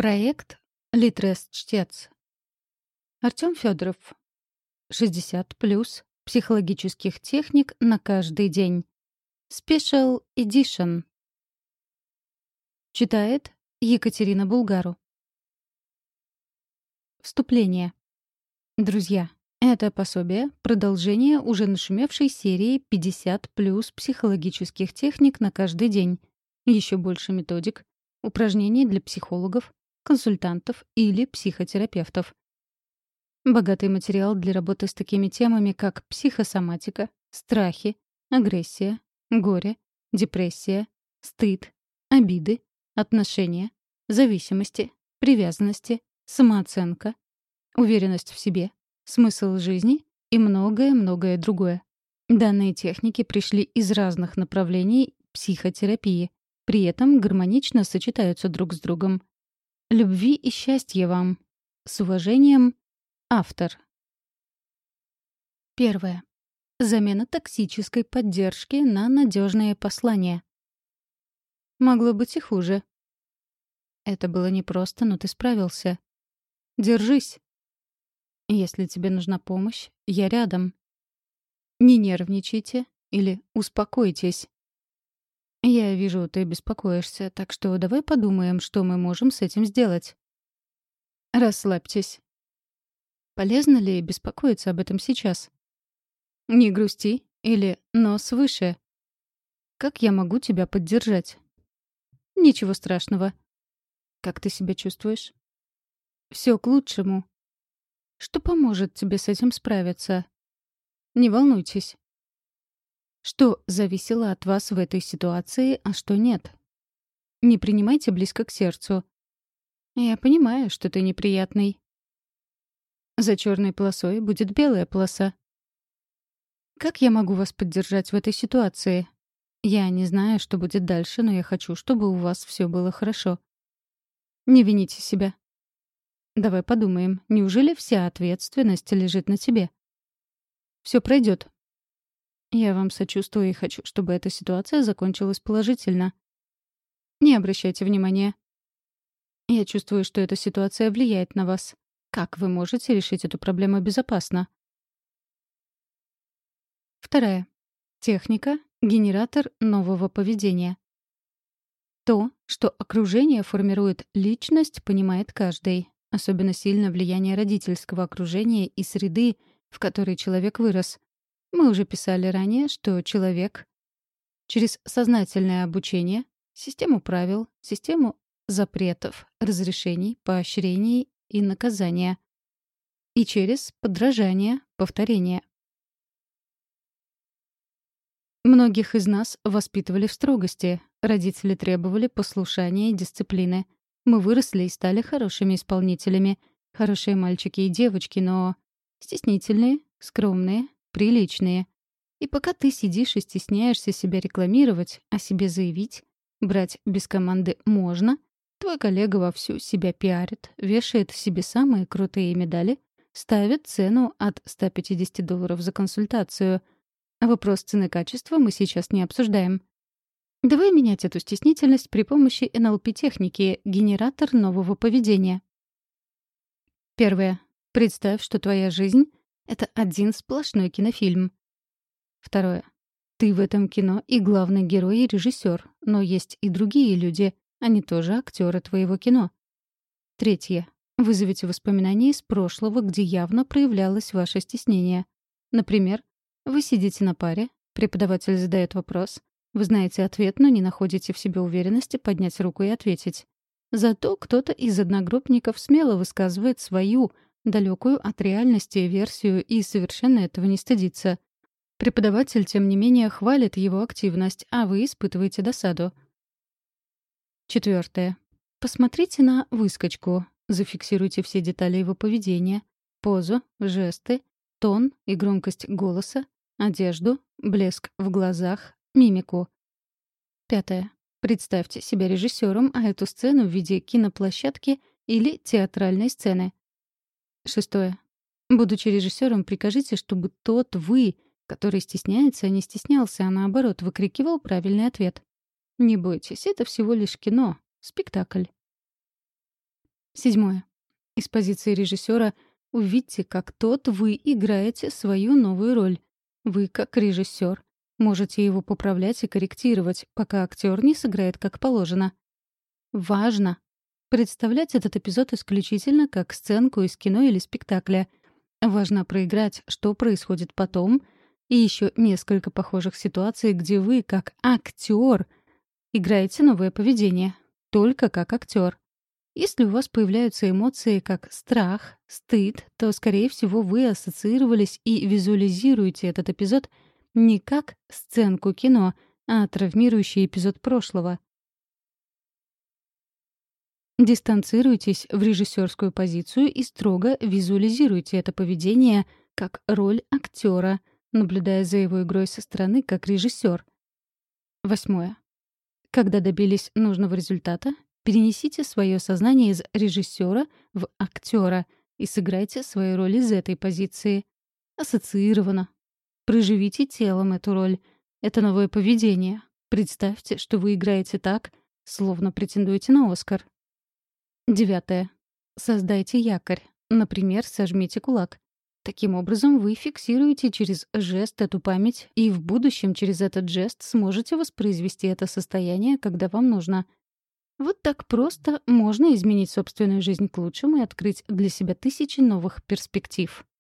Проект «Литрес-чтец». Артём Фёдоров. 60+ психологических техник на каждый день. Special Edition. Читает Екатерина Булгару. Вступление. Друзья, это пособие — продолжение уже нашумевшей серии 50+ психологических техник на каждый день. Еще больше методик, упражнений для психологов, консультантов или психотерапевтов. Богатый материал для работы с такими темами, как психосоматика, страхи, агрессия, горе, депрессия, стыд, обиды, отношения, зависимости, привязанности, самооценка, уверенность в себе, смысл жизни и многое-многое другое. Данные техники пришли из разных направлений психотерапии, при этом гармонично сочетаются друг с другом. Любви и счастья вам. С уважением, автор. Первое. Замена токсической поддержки на надежные послания. Могло быть и хуже. Это было непросто, но ты справился. Держись. Если тебе нужна помощь, я рядом. Не нервничайте или успокойтесь. Я вижу, ты беспокоишься, так что давай подумаем, что мы можем с этим сделать. Расслабьтесь. Полезно ли беспокоиться об этом сейчас? Не грусти или нос выше. Как я могу тебя поддержать? Ничего страшного. Как ты себя чувствуешь? Все к лучшему. Что поможет тебе с этим справиться? Не волнуйтесь. Что зависело от вас в этой ситуации, а что нет? Не принимайте близко к сердцу. Я понимаю, что ты неприятный. За черной полосой будет белая полоса. Как я могу вас поддержать в этой ситуации? Я не знаю, что будет дальше, но я хочу, чтобы у вас все было хорошо. Не вините себя. Давай подумаем, неужели вся ответственность лежит на тебе? Все пройдет. Я вам сочувствую и хочу, чтобы эта ситуация закончилась положительно. Не обращайте внимания. Я чувствую, что эта ситуация влияет на вас. Как вы можете решить эту проблему безопасно? Вторая. Техника — генератор нового поведения. То, что окружение формирует личность, понимает каждый. Особенно сильно влияние родительского окружения и среды, в которой человек вырос. Мы уже писали ранее, что человек через сознательное обучение, систему правил, систему запретов, разрешений, поощрений и наказания. И через подражание, повторение. Многих из нас воспитывали в строгости. Родители требовали послушания и дисциплины. Мы выросли и стали хорошими исполнителями. Хорошие мальчики и девочки, но стеснительные, скромные, приличные. И пока ты сидишь и стесняешься себя рекламировать, о себе заявить, брать без команды можно, твой коллега вовсю себя пиарит, вешает себе самые крутые медали, ставит цену от $150 за консультацию. А вопрос цены-качества мы сейчас не обсуждаем. Давай менять эту стеснительность при помощи НЛП-техники «Генератор нового поведения». Первое. Представь, что твоя жизнь — это один сплошной кинофильм. Второе. Ты в этом кино и главный герой, и режиссер, но есть и другие люди, они тоже актеры твоего кино. Третье. Вызовите воспоминания из прошлого, где явно проявлялось ваше стеснение. Например, вы сидите на паре, преподаватель задает вопрос, вы знаете ответ, но не находите в себе уверенности поднять руку и ответить. Зато кто-то из одногруппников смело высказывает свою, далекую от реальности версию и совершенно этого не стыдится. Преподаватель, тем не менее, хвалит его активность, а вы испытываете досаду. Четвертое. Посмотрите на выскочку. Зафиксируйте все детали его поведения. Позу, жесты, тон и громкость голоса, одежду, блеск в глазах, мимику. Пятое. Представьте себя режиссером, а эту сцену в виде киноплощадки или театральной сцены. Шестое. Будучи режиссером, прикажите, чтобы тот вы, который стесняется, не стеснялся, а наоборот, выкрикивал правильный ответ. Не бойтесь, это всего лишь кино, спектакль. Седьмое. Из позиции режиссера увидьте, как тот вы играете свою новую роль. Вы, как режиссер, можете его поправлять и корректировать, пока актер не сыграет как положено. Важно представлять этот эпизод исключительно как сценку из кино или спектакля. Важно проиграть, что происходит потом, и еще несколько похожих ситуаций, где вы, как актер, играете новое поведение. Только как актер. Если у вас появляются эмоции, как страх, стыд, то, скорее всего, вы ассоциировались и визуализируете этот эпизод не как сценку кино, а травмирующий эпизод прошлого. Дистанцируйтесь в режиссерскую позицию и строго визуализируйте это поведение как роль актера, наблюдая за его игрой со стороны как режиссер. Восьмое. Когда добились нужного результата, перенесите свое сознание из режиссера в актера и сыграйте свою роль из этой позиции. Ассоциированно. Проживите телом эту роль. Это новое поведение. Представьте, что вы играете так, словно претендуете на Оскар. Девятое. Создайте якорь. Например, сожмите кулак. Таким образом, вы фиксируете через жест эту память, и в будущем через этот жест сможете воспроизвести это состояние, когда вам нужно. Вот так просто можно изменить собственную жизнь к лучшему и открыть для себя тысячи новых перспектив.